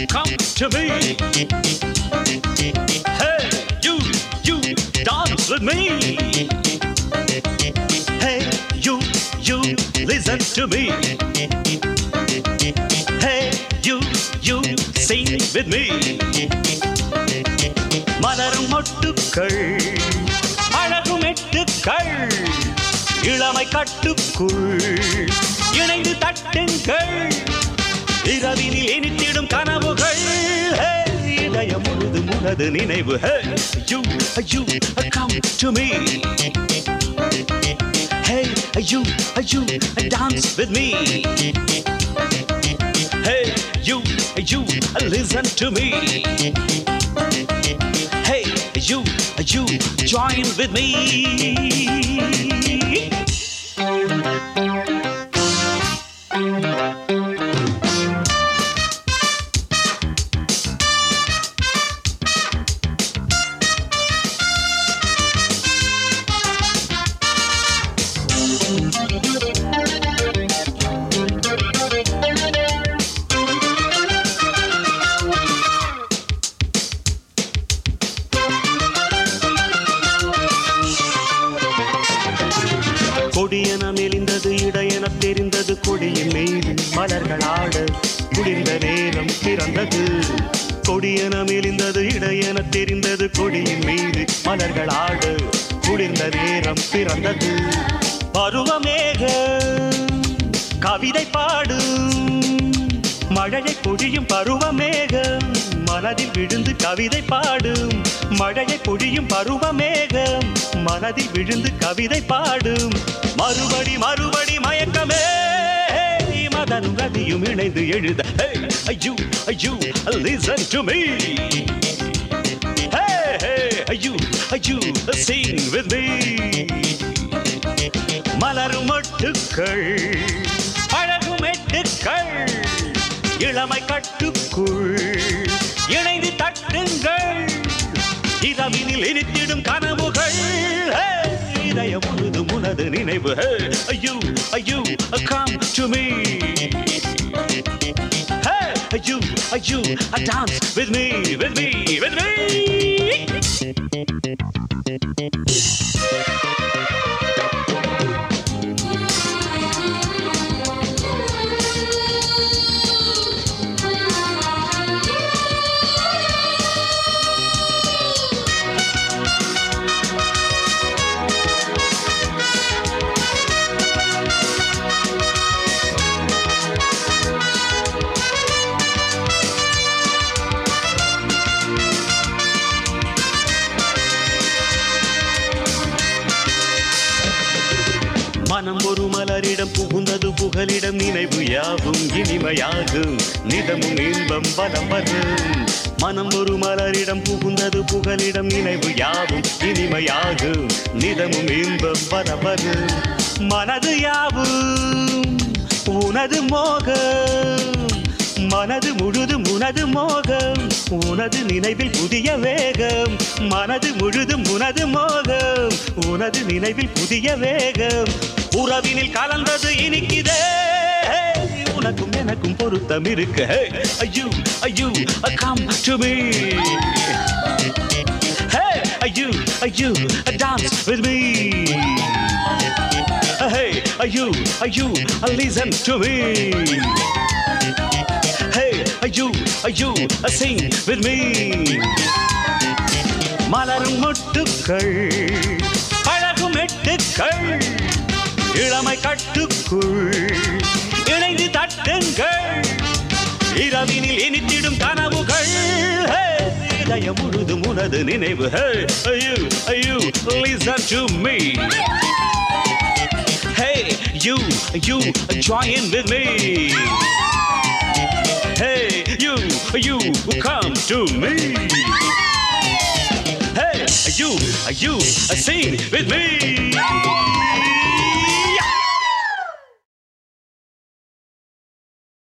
come to me. Hey, you dance with me. Hey, you listen to me. Hey, you sing with me. மலரும் மொட்டுக்கள் அழகும் எட்டுக்கள் இளமை கட்டுக்குள் இணைந்து தட்டுங்கள் இரவினில் இனித்திடும் கனவுகள் இதயம் முழுது முனது நினைவு you come to me. Hey, you dance with me. Hey, you listen to me. Hey, you join with me. கொடியன மெலிந்தது இடையென தெரிந்தது கொடியின் மீது மலர்கள் ஆட குளிர்ந்த நேரம் பிறந்தது. கொடியன மெலிந்தது இடையென தெரிந்தது கொடியின் மீது மலர்கள் ஆட குளிர்ந்த நேரம் பிறந்தது. பருவமேக கவிதை பாடும் மழையை பொழியும் பருவமேகம் மனதில் விழுந்து கவிதை பாடும். மழையை பொழியும் பருவமேகம் மனதில் விழுந்து கவிதை பாடும். மறுபடி மறுபடி மயக்கமே மதனும் ரதியும் இணைந்து எழுத you listen to me. Hey, you sing with me. மலரும் மொட்டுக்கள் அழகும் எட்டுக்கள் இளமை கட்டுக்குள் இணைந்து தட்டுங்கள் இரவினில் இனித்திடும் கனவுகள் இதயம் முழுது முனது நினைவு you come to me. Hey, you dance with me. மனம் ஒரு மலரிடம் புகுந்தது புகலிடம் நினைவு யாவும் இனிமையாகும் நிதமும் இன்பம் வலம் வரும். மனம் ஒரு மலரிடம் புகுந்தது புகலிடம் நினைவு யாவும் இனிமையாகும் நிதமும் இன்பம் வலம் வரும். மனது யாவும் உனது மோகம் மனது முழுதும் உனது மோகம் உனது நினைவில் புதிய வேகம். மனது முழுதும் உனது மோகம் உனது நினைவில் புதிய வேகம். உறவினில் கலந்தது இனிக்குதே உனக்கும் எனக்கும் பொருத்தம் இருக்கு. you come to me. Hey, you dance with me. Hey, you listen to me. Hey, you sing with me. மலரும் மொட்டுக்கள் அழகும் எட்டுக்கள் இளமை கட்டுக்குள் இணைந்து தட்டுங்கள் இரவினில் இனித்திடும் கனவுகள் இதயம் முழுதும் உனது நினைவு. you listen to me. Hey, you join with me. Hey, you come to me. Hey, you sing with me.